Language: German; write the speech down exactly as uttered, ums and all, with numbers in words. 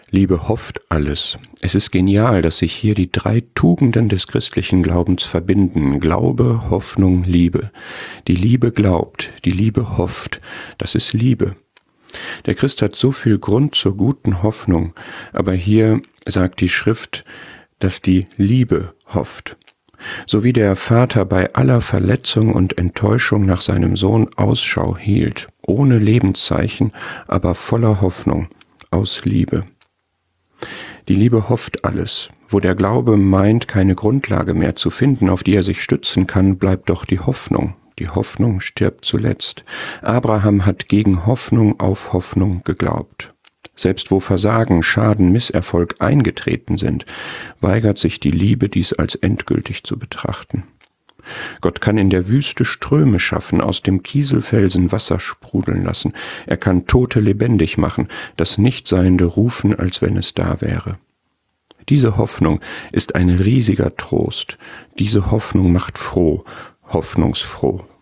Liebe hofft alles. Es ist genial, dass sich hier die drei Tugenden des christlichen Glaubens verbinden. Glaube, Hoffnung, Liebe. Die Liebe glaubt, die Liebe hofft. Das ist Liebe. Der Christ hat so viel Grund zur guten Hoffnung, aber hier sagt die Schrift, dass die Liebe hofft. So wie der Vater bei aller Verletzung und Enttäuschung nach seinem Sohn Ausschau hielt, ohne Lebenszeichen, aber voller Hoffnung, aus Liebe. Die Liebe hofft alles. Wo der Glaube meint, keine Grundlage mehr zu finden, auf die er sich stützen kann, bleibt doch die Hoffnung. Die Hoffnung stirbt zuletzt. Abraham hat gegen Hoffnung auf Hoffnung geglaubt. Selbst wo Versagen, Schaden, Misserfolg eingetreten sind, weigert sich die Liebe, dies als endgültig zu betrachten. Gott kann in der Wüste Ströme schaffen, aus dem Kieselfelsen Wasser sprudeln lassen. Er kann Tote lebendig machen, das Nichtseiende rufen, als wenn es da wäre. Diese Hoffnung ist ein riesiger Trost. Diese Hoffnung macht froh, hoffnungsfroh.